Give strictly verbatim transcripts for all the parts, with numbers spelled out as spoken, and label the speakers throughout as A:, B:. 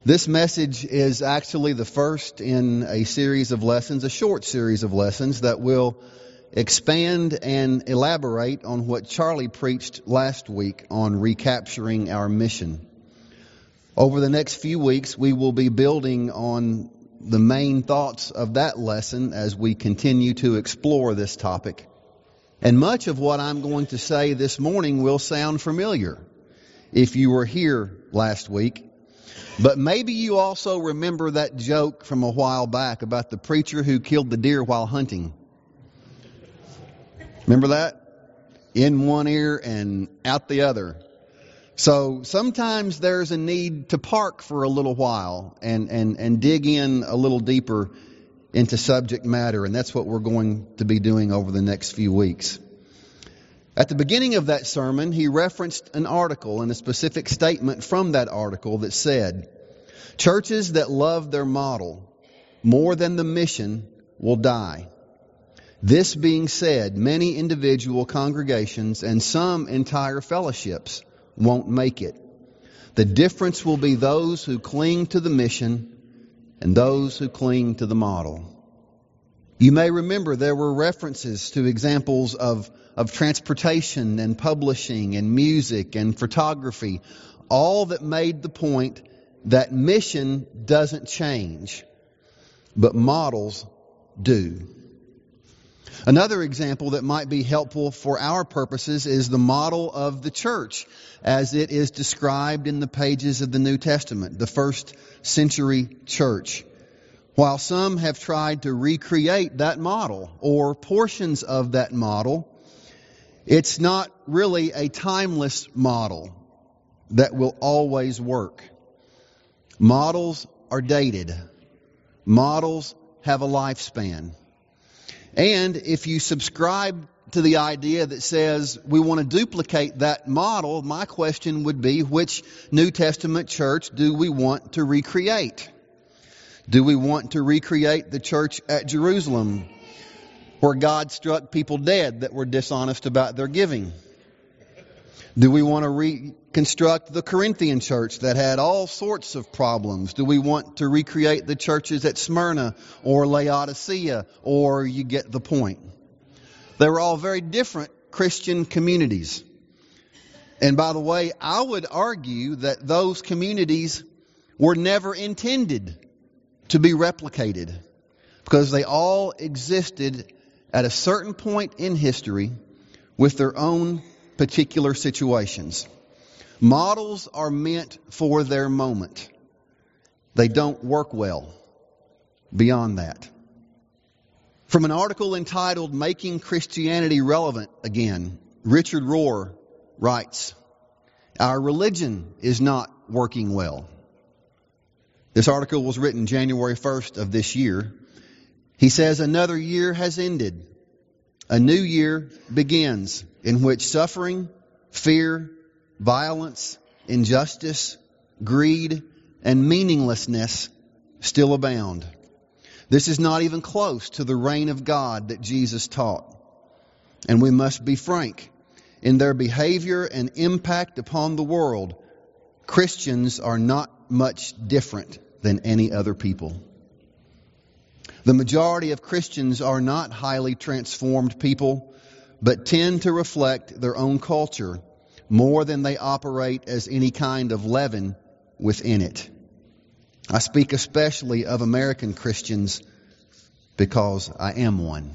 A: This message is actually the first in a series of lessons, a short series of lessons that will expand and elaborate on what Charlie preached last week on recapturing our mission. Over the next few weeks, we will be building on the main thoughts of that lesson as we continue to explore this topic. And much of what I'm going to say this morning will sound familiar if you were here last week. But maybe you also remember that joke from a while back about the preacher who killed the deer while hunting. Remember that? In one ear and out the other. So sometimes there's a need to park for a little while and, and, and dig in a little deeper into subject matter. And that's what we're going to be doing over the next few weeks. At the beginning of that sermon, he referenced an article and a specific statement from that article that said, "Churches that love their model more than the mission will die. This being said, many individual congregations and some entire fellowships won't make it. The difference will be those who cling to the mission and those who cling to the model." You may remember there were references to examples of, of transportation and publishing and music and photography, all that made the point that mission doesn't change, but models do. Another example that might be helpful for our purposes is the model of the church as it is described in the pages of the New Testament, the first century church. While some have tried to recreate that model or portions of that model, it's not really a timeless model that will always work. Models are dated. Models have a lifespan. And if you subscribe to the idea that says we want to duplicate that model, my question would be, which New Testament church do we want to recreate? Do we want to recreate the church at Jerusalem where God struck people dead that were dishonest about their giving? Do we want to reconstruct the Corinthian church that had all sorts of problems? Do we want to recreate the churches at Smyrna or Laodicea? Or you get the point. They were all very different Christian communities. And by the way, I would argue that those communities were never intended to be replicated because they all existed at a certain point in history with their own particular situations. Models are meant for their moment. They don't work well beyond that. From an article entitled "Making Christianity Relevant Again," Richard Rohr writes, "Our religion is not working well." This article was written January first of this year. He says, "Another year has ended. A new year begins in which suffering, fear, violence, injustice, greed, and meaninglessness still abound. This is not even close to the reign of God that Jesus taught. And we must be frank. In their behavior and impact upon the world, Christians are not much different than any other people. The majority of Christians are not highly transformed people, but tend to reflect their own culture more than they operate as any kind of leaven within it. I speak especially of American Christians because I am one.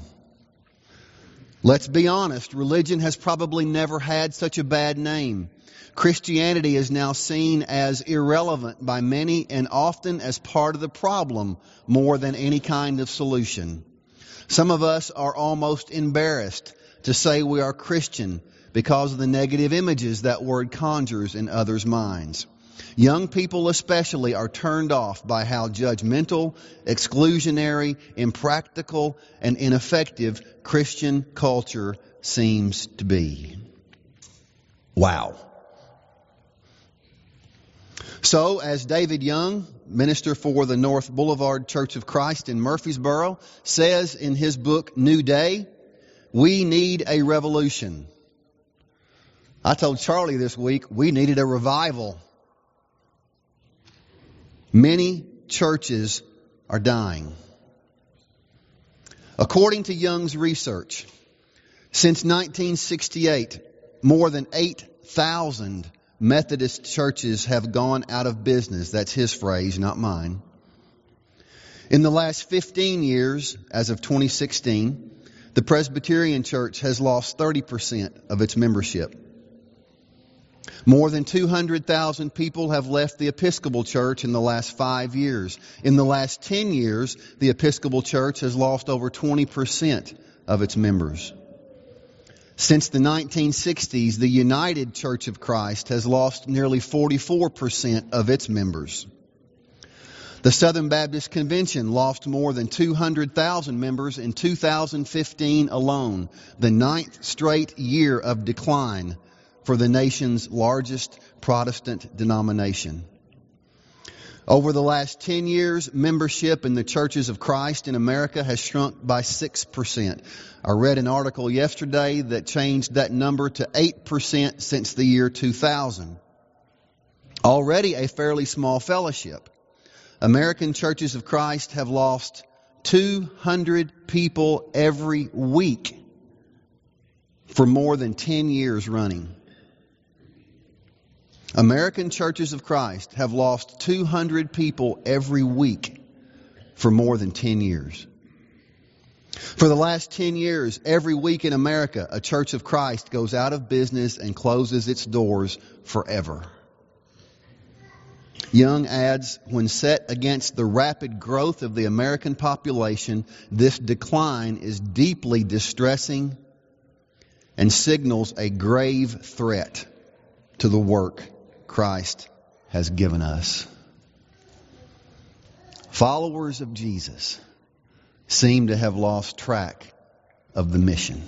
A: Let's be honest, religion has probably never had such a bad name. Christianity is now seen as irrelevant by many and often as part of the problem more than any kind of solution. Some of us are almost embarrassed to say we are Christian because of the negative images that word conjures in others' minds. Young people especially are turned off by how judgmental, exclusionary, impractical, and ineffective Christian culture seems to be. Wow. So, as David Young, minister for the North Boulevard Church of Christ in Murfreesboro, says in his book, New Day, we need a revolution. I told Charlie this week we needed a revival. Many churches are dying. According to Young's research, since nineteen sixty-eight, more than eight thousand Methodist churches have gone out of business. That's his phrase, not mine. In the last fifteen years, as of twenty sixteen, the Presbyterian Church has lost thirty percent of its membership. More than two hundred thousand people have left the Episcopal Church in the last five years. In the last ten years, the Episcopal Church has lost over twenty percent of its members. Since the nineteen sixties, the United Church of Christ has lost nearly forty-four percent of its members. The Southern Baptist Convention lost more than two hundred thousand members in two thousand fifteen alone, the ninth straight year of decline for the nation's largest Protestant denomination. Over the last ten years, membership in the Churches of Christ in America has shrunk by six percent. I read an article yesterday that changed that number to eight percent since the year two thousand. Already a fairly small fellowship. American Churches of Christ have lost two hundred people every week for more than ten years running. American Churches of Christ have lost two hundred people every week for more than ten years. For the last ten years, every week in America, a Church of Christ goes out of business and closes its doors forever. Young adds, when set against the rapid growth of the American population, this decline is deeply distressing and signals a grave threat to the work Christ has given us. Followers of Jesus seem to have lost track of the mission.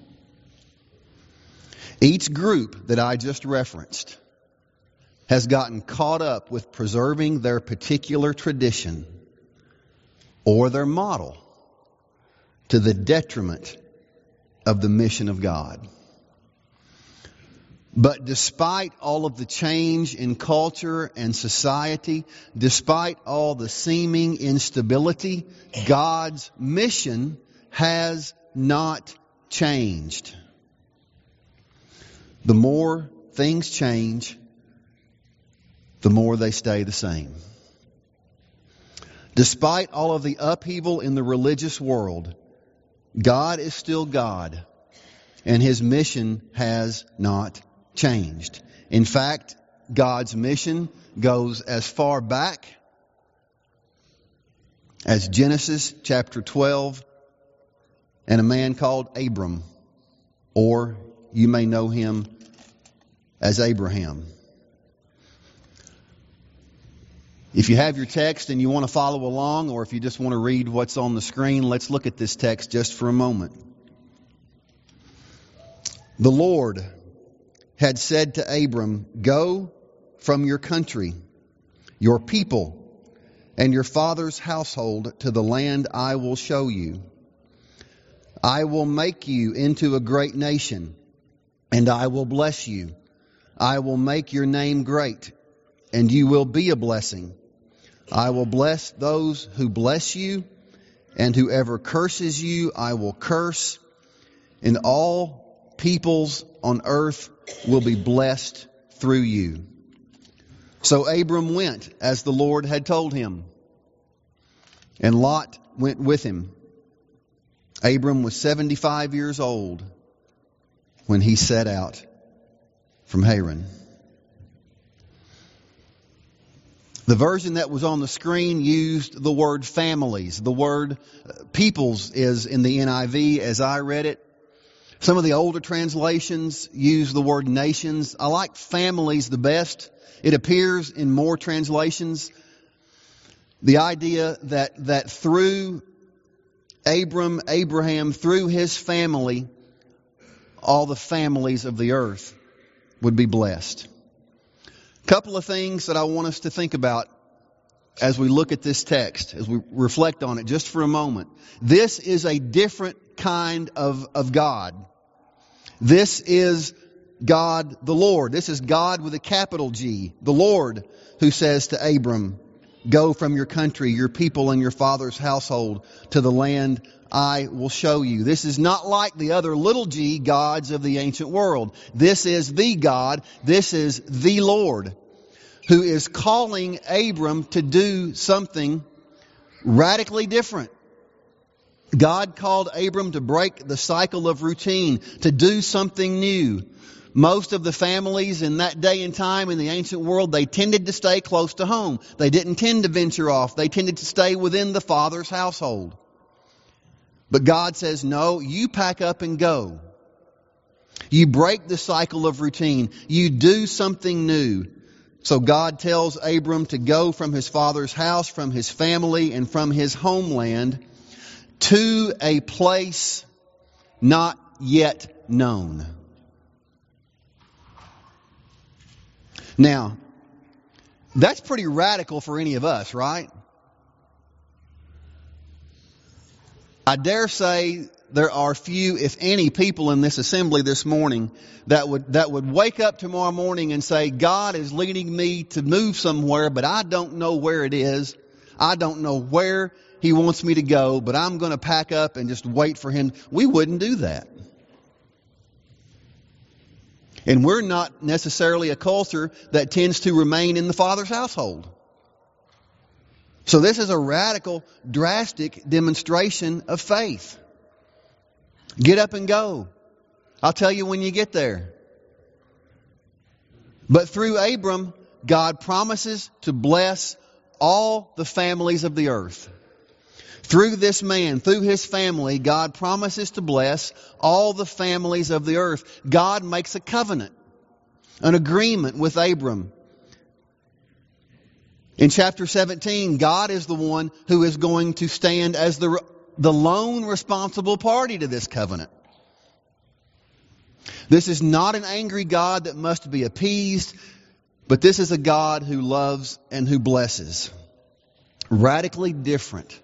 A: Each group that I just referenced has gotten caught up with preserving their particular tradition or their model to the detriment of the mission of God. But despite all of the change in culture and society, despite all the seeming instability, God's mission has not changed. The more things change, the more they stay the same. Despite all of the upheaval in the religious world, God is still God, and His mission has not changed. In fact, God's mission goes as far back as Genesis chapter twelve and a man called Abram, or you may know him as Abraham. If you have your text and you want to follow along, or if you just want to read what's on the screen, let's look at this text just for a moment. The Lord had said to Abram, "Go from your country, your people, and your father's household to the land I will show you. I will make you into a great nation, and I will bless you. I will make your name great, and you will be a blessing. I will bless those who bless you, and whoever curses you I will curse, and all peoples on earth will be blessed through you." So Abram went as the Lord had told him, and Lot went with him. Abram was seventy-five years old when he set out from Haran. The version that was on the screen used the word families. The word peoples is in the N I V as I read it. Some of the older translations use the word nations. I like families the best. It appears in more translations. The idea that, that through Abram, Abraham, through his family, all the families of the earth would be blessed. A couple of things that I want us to think about as we look at this text, as we reflect on it just for a moment. This is a different kind of, of God. This is God the Lord. This is God with a capital G, the Lord, who says to Abram, Go from your country, your people, and your father's household to the land I will show you. This is not like the other little g gods of the ancient world. This is the God. This is the Lord, who is calling Abram to do something radically different. God called Abram to break the cycle of routine, to do something new. Most of the families in that day and time in the ancient world, they tended to stay close to home. They didn't tend to venture off. They tended to stay within the father's household. But God says, no, you pack up and go. You break the cycle of routine. You do something new. So God tells Abram to go from his father's house, from his family, and from his homeland to a place not yet known. Now, that's pretty radical for any of us, right? I dare say there are few, if any, people in this assembly this morning that would that would wake up tomorrow morning and say, God is leading me to move somewhere, but I don't know where it is. I don't know where He wants me to go, but I'm going to pack up and just wait for Him. We wouldn't do that. And we're not necessarily a culture that tends to remain in the Father's household. So this is a radical, drastic demonstration of faith. Get up and go. I'll tell you when you get there. But through Abram, God promises to bless all the families of the earth. Through this man, through his family, God promises to bless all the families of the earth. God makes a covenant, an agreement with Abram. In chapter seventeen, God is the one who is going to stand as the, the lone responsible party to this covenant. This is not an angry God that must be appeased, but this is a God who loves and who blesses. Radically different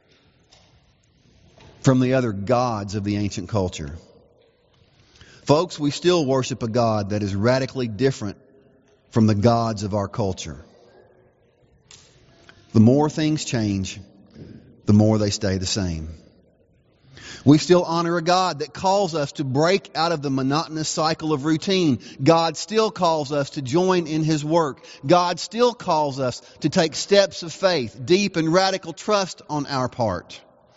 A: from the other gods of the ancient culture. Folks, we still worship a God that is radically different from the gods of our culture. The more things change, the more they stay the same. We still honor a God that calls us to break out of the monotonous cycle of routine. God still calls us to join in His work. God still calls us to take steps of faith, deep and radical trust on our part.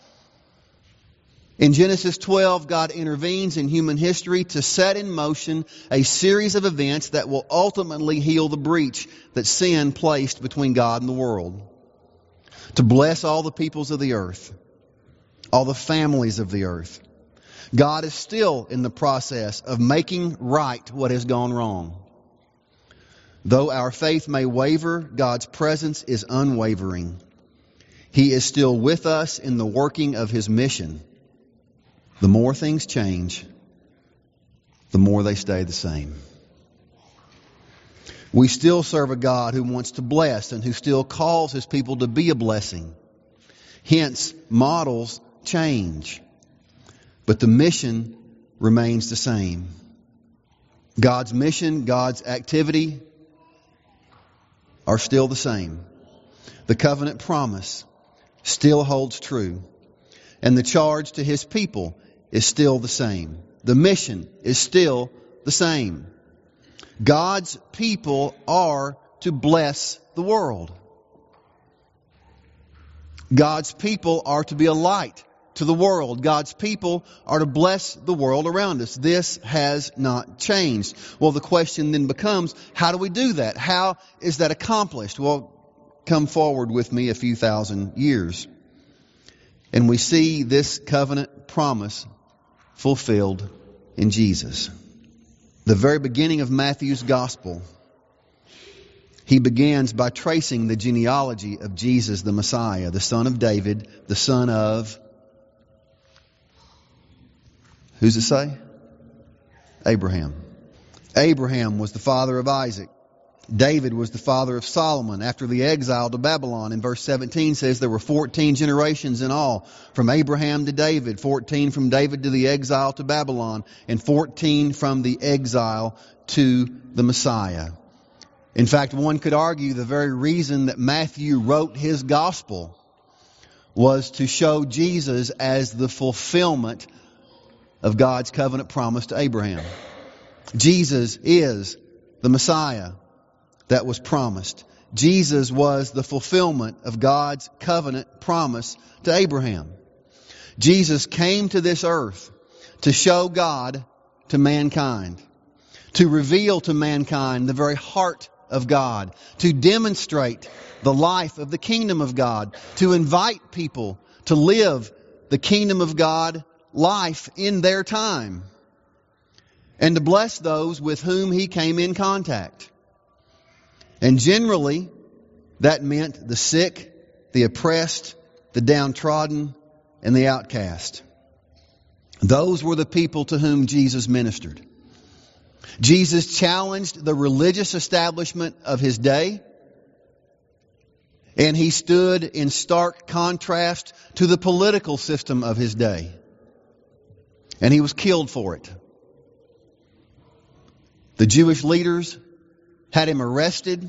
A: In Genesis twelve, God intervenes in human history to set in motion a series of events that will ultimately heal the breach that sin placed between God and the world. To bless all the peoples of the earth, all the families of the earth. God is still in the process of making right what has gone wrong. Though our faith may waver, God's presence is unwavering. He is still with us in the working of His mission. The more things change, the more they stay the same. We still serve a God who wants to bless and who still calls His people to be a blessing. Hence, models change, but the mission remains the same. God's mission, God's activity are still the same. The covenant promise still holds true, and the charge to His people is still the same. The mission is still the same. God's people are to bless the world. God's people are to be a light to the world. God's people are to bless the world around us. This has not changed. Well, the question then becomes, how do we do that? How is that accomplished? Well, come forward with me a few thousand years, and we see this covenant promise fulfilled in Jesus. The very beginning of Matthew's Gospel, he begins by tracing the genealogy of Jesus the Messiah, the son of David, the son of, who's it say? Abraham. Abraham was the father of Isaac. David was the father of Solomon after the exile to Babylon. In verse seventeen says there were fourteen generations in all, from Abraham to David, fourteen from David to the exile to Babylon, and fourteen from the exile to the Messiah. In fact, one could argue the very reason that Matthew wrote his gospel was to show Jesus as the fulfillment of God's covenant promise to Abraham. Jesus is the Messiah that was promised. Jesus was the fulfillment of God's covenant promise to Abraham. Jesus came to this earth to show God to mankind, to reveal to mankind the very heart of God, to demonstrate the life of the kingdom of God, to invite people to live the kingdom of God life in their time, and to bless those with whom He came in contact. And generally, that meant the sick, the oppressed, the downtrodden, and the outcast. Those were the people to whom Jesus ministered. Jesus challenged the religious establishment of His day, and He stood in stark contrast to the political system of His day. And He was killed for it. The Jewish leaders had Him arrested,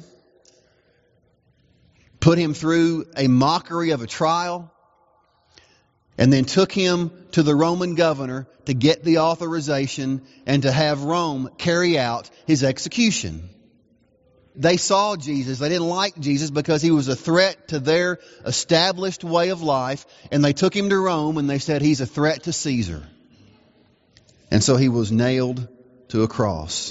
A: put Him through a mockery of a trial, and then took Him to the Roman governor to get the authorization and to have Rome carry out His execution. They saw Jesus. They didn't like Jesus because He was a threat to their established way of life, and they took Him to Rome and they said He's a threat to Caesar. And so He was nailed to a cross.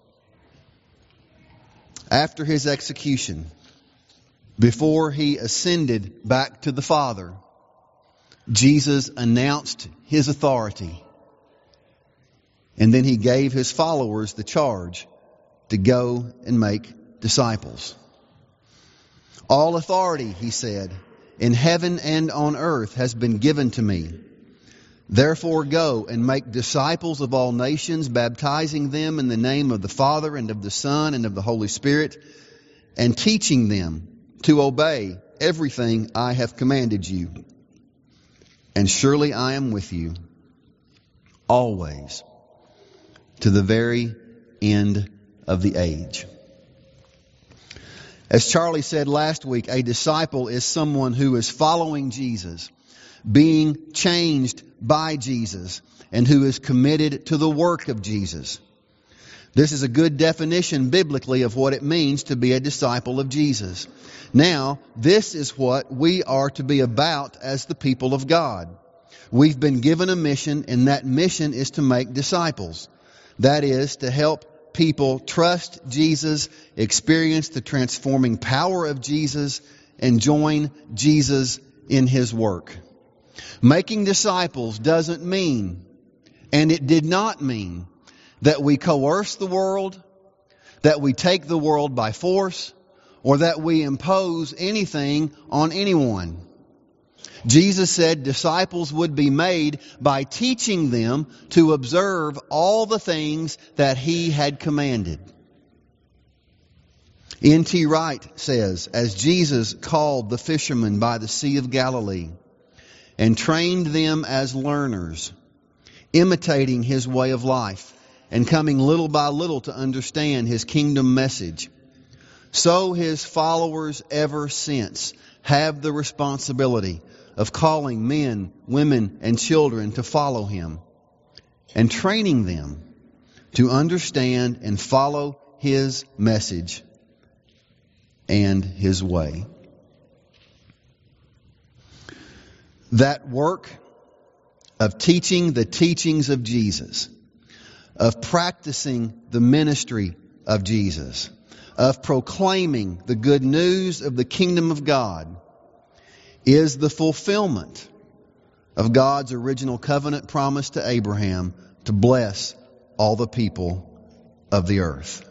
A: After His execution, before He ascended back to the Father, Jesus announced His authority. And then He gave His followers the charge to go and make disciples. All authority, He said, in heaven and on earth has been given to me. Therefore go and make disciples of all nations, baptizing them in the name of the Father and of the Son and of the Holy Spirit, and teaching them to obey everything I have commanded you. And surely I am with you always to the very end of the age. As Charlie said last week, a disciple is someone who is following Jesus, being changed by Jesus, and who is committed to the work of Jesus. This is a good definition biblically of what it means to be a disciple of Jesus. Now, this is what we are to be about as the people of God. We've been given a mission, and that mission is to make disciples. That is, to help people trust Jesus, experience the transforming power of Jesus, and join Jesus in His work. Making disciples doesn't mean, and it did not mean, that we coerce the world, that we take the world by force, or that we impose anything on anyone. Jesus said disciples would be made by teaching them to observe all the things that He had commanded. N T Wright says, as Jesus called the fishermen by the Sea of Galilee and trained them as learners, imitating His way of life and coming little by little to understand His kingdom message, so His followers ever since have the responsibility of calling men, women, and children to follow Him and training them to understand and follow His message and His way. That work of teaching the teachings of Jesus, of practicing the ministry of Jesus, of proclaiming the good news of the kingdom of God, is the fulfillment of God's original covenant promise to Abraham to bless all the people of the earth.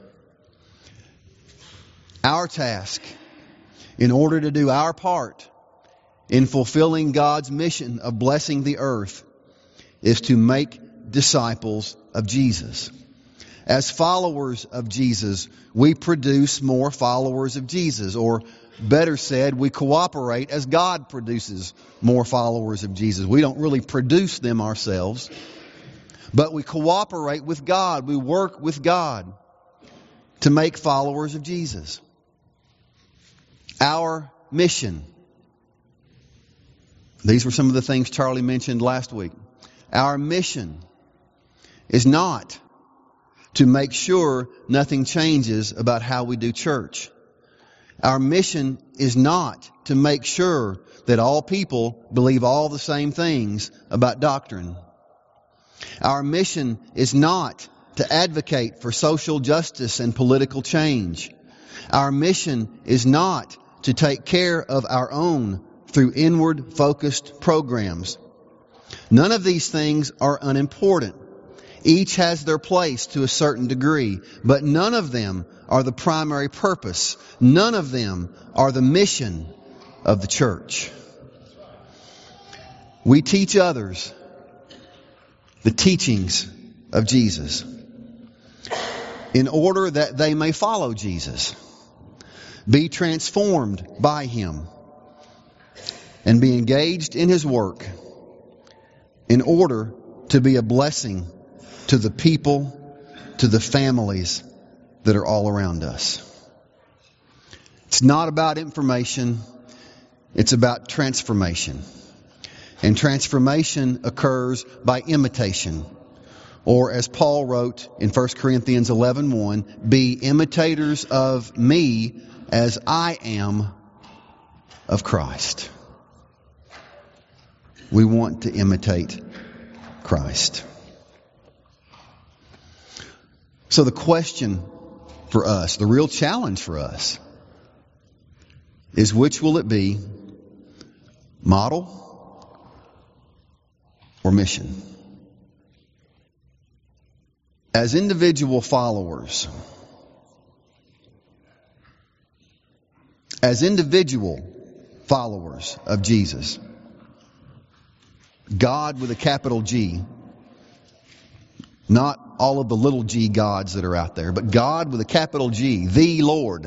A: Our task, in order to do our part in fulfilling God's mission of blessing the earth, is to make disciples of Jesus. As followers of Jesus, we produce more followers of Jesus, or better said, we cooperate as God produces more followers of Jesus. We don't really produce them ourselves, but we cooperate with God. We work with God to make followers of Jesus. Our mission. These were some of the things Charlie mentioned last week. Our mission is not to make sure nothing changes about how we do church. Our mission is not to make sure that all people believe all the same things about doctrine. Our mission is not to advocate for social justice and political change. Our mission is not to take care of our own through inward-focused programs. None of these things are unimportant. Each has their place to a certain degree, but none of them are the primary purpose. None of them are the mission of the church. We teach others the teachings of Jesus in order that they may follow Jesus, be transformed by Him, and be engaged in His work in order to be a blessing to the people, to the families that are all around us. It's not about information, it's about transformation. And transformation occurs by imitation. Or as Paul wrote in First Corinthians eleven one, be imitators of me as I am of Christ. We want to imitate Christ. So the question for us, the real challenge for us, is which will it be? Model or mission? As individual followers, as individual followers of Jesus, God with a capital G, not all of the little g gods that are out there, but God with a capital G, the Lord,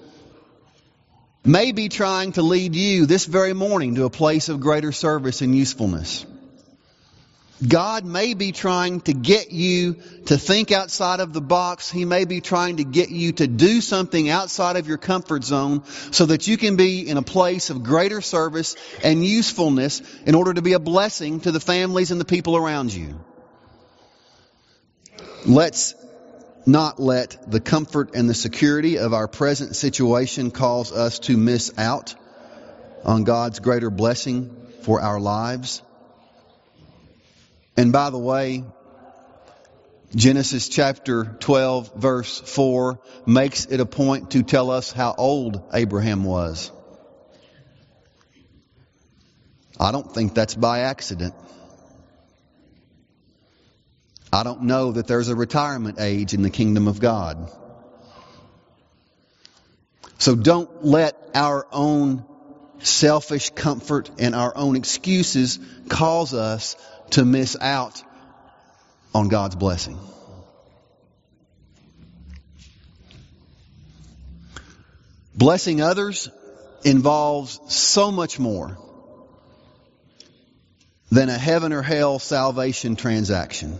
A: may be trying to lead you this very morning to a place of greater service and usefulness. God may be trying to get you to think outside of the box. He may be trying to get you to do something outside of your comfort zone so that you can be in a place of greater service and usefulness in order to be a blessing to the families and the people around you. Let's not let the comfort and the security of our present situation cause us to miss out on God's greater blessing for our lives. And by the way, Genesis chapter twelve verse four makes it a point to tell us how old Abraham was. I don't think that's by accident. I don't know that there's a retirement age in the kingdom of God. So don't let our own selfish comfort and our own excuses cause us to miss out on God's blessing. Blessing others involves so much more than a heaven or hell salvation transaction.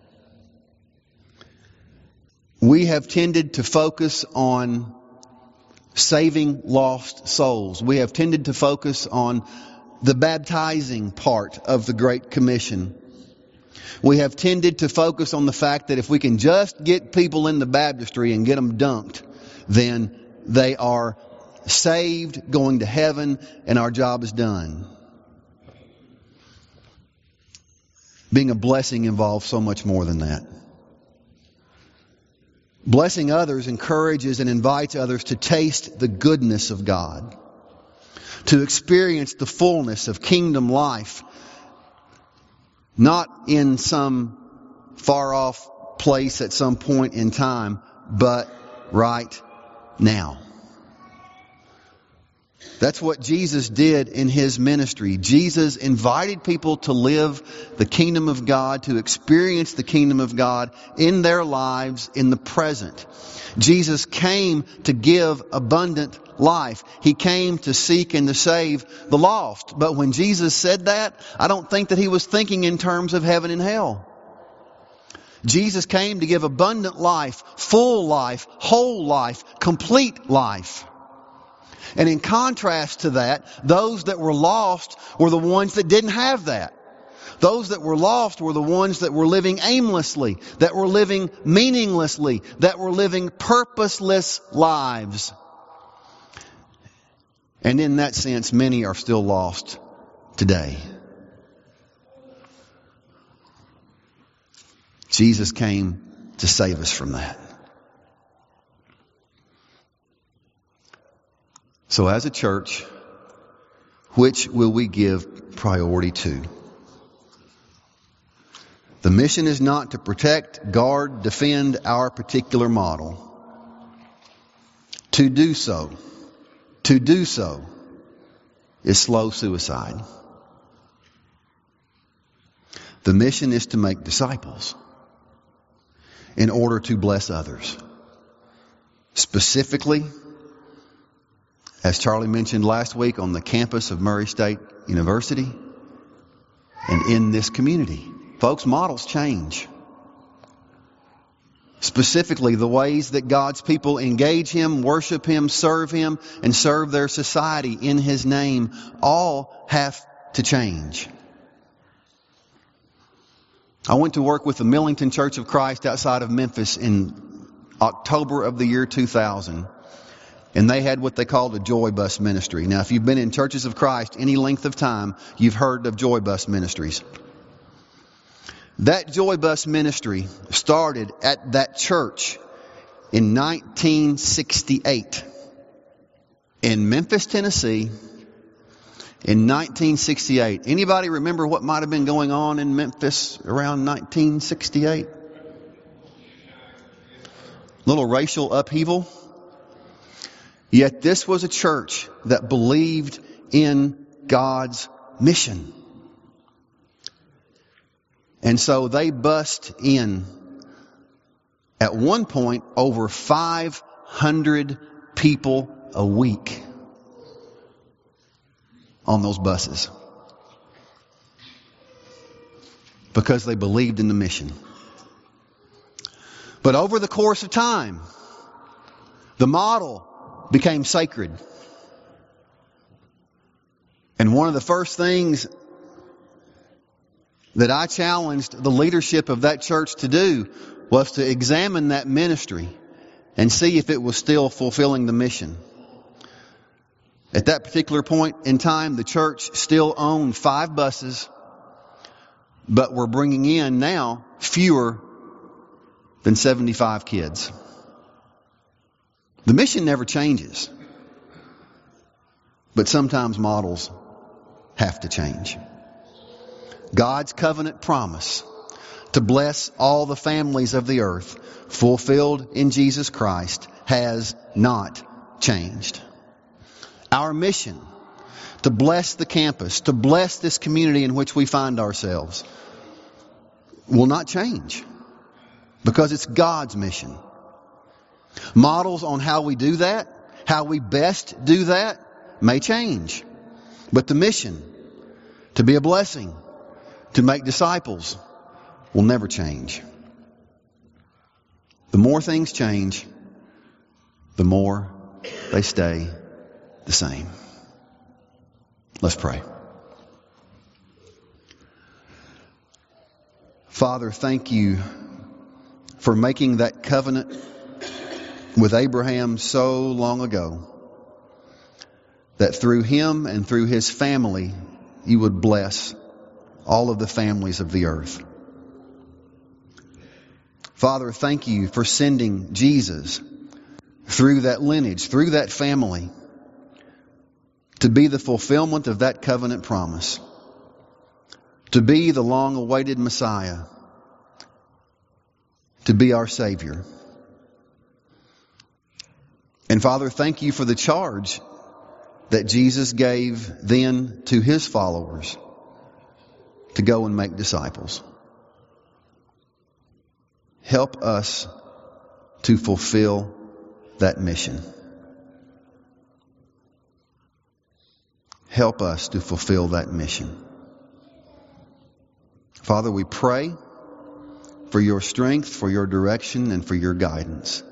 A: We have tended to focus on saving lost souls. We have tended to focus on the baptizing part of the Great Commission. We have tended to focus on the fact that if we can just get people in the baptistry and get them dunked, then they are saved, going to heaven, and our job is done. Being a blessing involves so much more than that. Blessing others encourages and invites others to taste the goodness of God, to experience the fullness of kingdom life, not in some far off place at some point in time, but right now. That's what Jesus did in His ministry. Jesus invited people to live the kingdom of God, to experience the kingdom of God in their lives in the present. Jesus came to give abundant life. He came to seek and to save the lost. But when Jesus said that, I don't think that He was thinking in terms of heaven and hell. Jesus came to give abundant life, full life, whole life, complete life. And in contrast to that, those that were lost were the ones that didn't have that. Those that were lost were the ones that were living aimlessly, that were living meaninglessly, that were living purposeless lives. And in that sense, many are still lost today. Jesus came to save us from that. So as a church, which will we give priority to? The mission is not to protect, guard, defend our particular model. To do so, to do so is slow suicide. The mission is to make disciples in order to bless others. Specifically, as Charlie mentioned last week, on the campus of Murray State University and in this community. Folks, models change. Specifically, the ways that God's people engage Him, worship Him, serve Him, and serve their society in His name all have to change. I went to work with the Millington Church of Christ outside of Memphis in October of the year two thousand. And they had what they called a Joy Bus ministry. Now, if you've been in Churches of Christ any length of time, you've heard of Joy Bus ministries. That Joy Bus ministry started at that church in nineteen sixty-eight. In Memphis, Tennessee, in nineteen sixty-eight. Anybody remember what might have been going on in Memphis around nineteen sixty-eight? Little racial upheaval. Yet this was a church that believed in God's mission. And so they bussed in, at one point, over five hundred people a week on those buses. Because they believed in the mission. But over the course of time, the model became sacred. And one of the first things that I challenged the leadership of that church to do was to examine that ministry and see if it was still fulfilling the mission. At that particular point in time, the church still owned five buses, but we're bringing in now fewer than seventy-five kids. The mission never changes, but sometimes models have to change. God's covenant promise to bless all the families of the earth, fulfilled in Jesus Christ, has not changed. Our mission to bless the campus, to bless this community in which we find ourselves, will not change because it's God's mission. Models on how we do that, how we best do that, may change. But the mission, to be a blessing, to make disciples, will never change. The more things change, the more they stay the same. Let's pray. Father, thank you for making that covenant with Abraham so long ago, that through him and through his family, you would bless all of the families of the earth. Father, thank you for sending Jesus through that lineage, through that family, to be the fulfillment of that covenant promise, to be the long-awaited Messiah, to be our Savior. And Father, thank you for the charge that Jesus gave then to his followers to go and make disciples. Help us to fulfill that mission. Help us to fulfill that mission. Father, we pray for your strength, for your direction, and for your guidance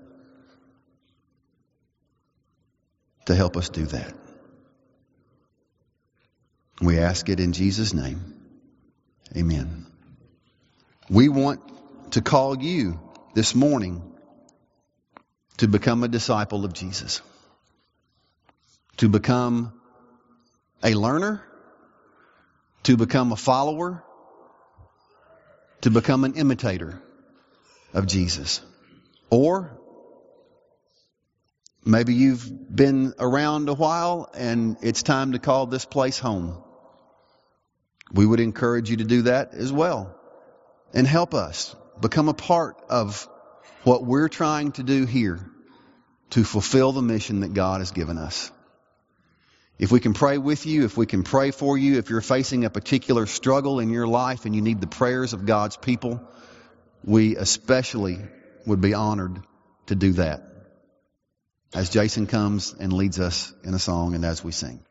A: to help us do that. We ask it in Jesus' name. Amen. We want to call you this morning to become a disciple of Jesus, to become a learner, to become a follower, to become an imitator of Jesus. Or maybe you've been around a while and it's time to call this place home. We would encourage you to do that as well and help us become a part of what we're trying to do here to fulfill the mission that God has given us. If we can pray with you, if we can pray for you, if you're facing a particular struggle in your life and you need the prayers of God's people, we especially would be honored to do that as Jason comes and leads us in a song and as we sing.